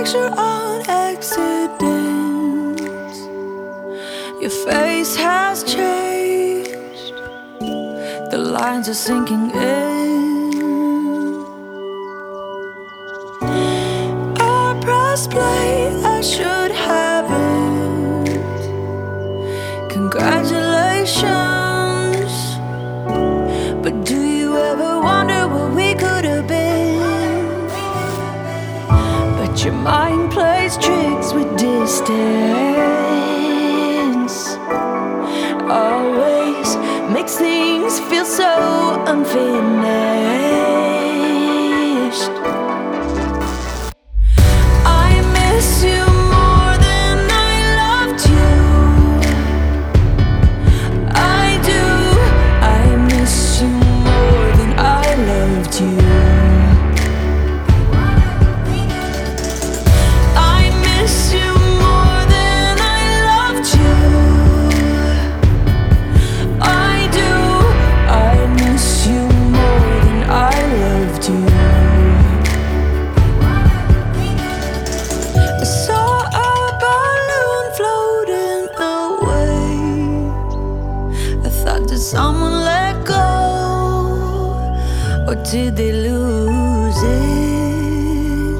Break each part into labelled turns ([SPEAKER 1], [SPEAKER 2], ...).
[SPEAKER 1] picture on accident. Your face has changed, the lines are sinking in. I pressed play, I should haven't. Congratulations, but do you ever wonder what we could have been? But your mind plays tricks with distance, always makes things feel so unfinished. I miss you more than I loved you. I do. I miss you more than I loved you. I miss you more than I loved you. I do. I miss you more than I loved you. I saw a balloon floating away. I thought, did someone let go, or did they lose it?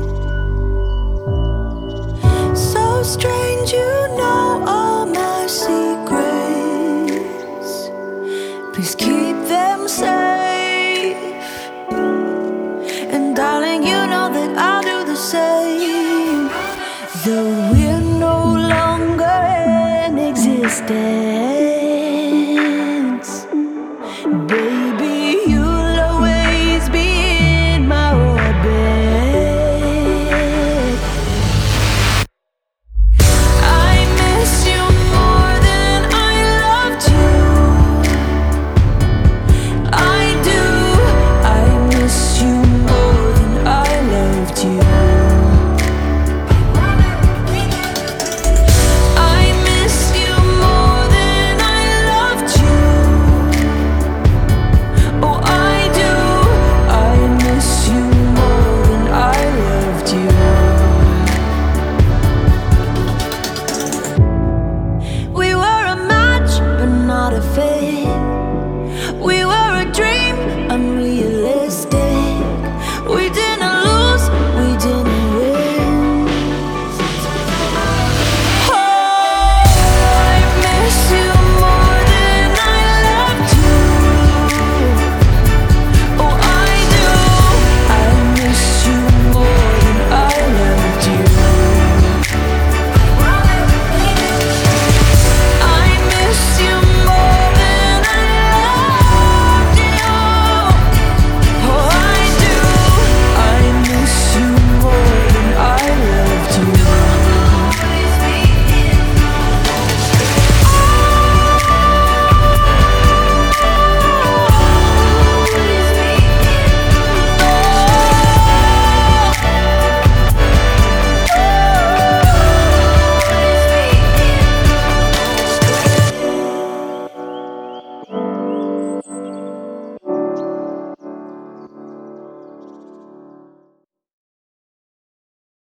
[SPEAKER 1] So strange, you know all my secrets. Please keep them safe. And darling, you know that I'll do the same. Though we're no longer in existence,